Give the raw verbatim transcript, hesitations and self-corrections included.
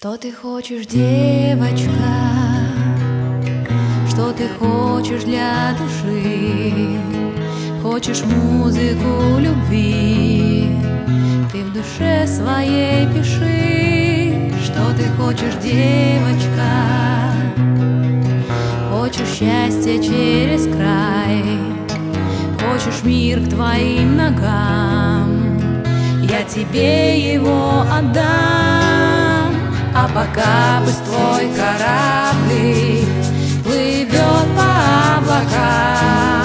Что ты хочешь, девочка? Что ты хочешь для души? Хочешь музыку любви? Ты в душе своей пиши. Что ты хочешь, девочка? Хочешь счастья через край? Хочешь мир к твоим ногам? Я тебе его отдам. А пока пусть твой кораблик плывет по облакам,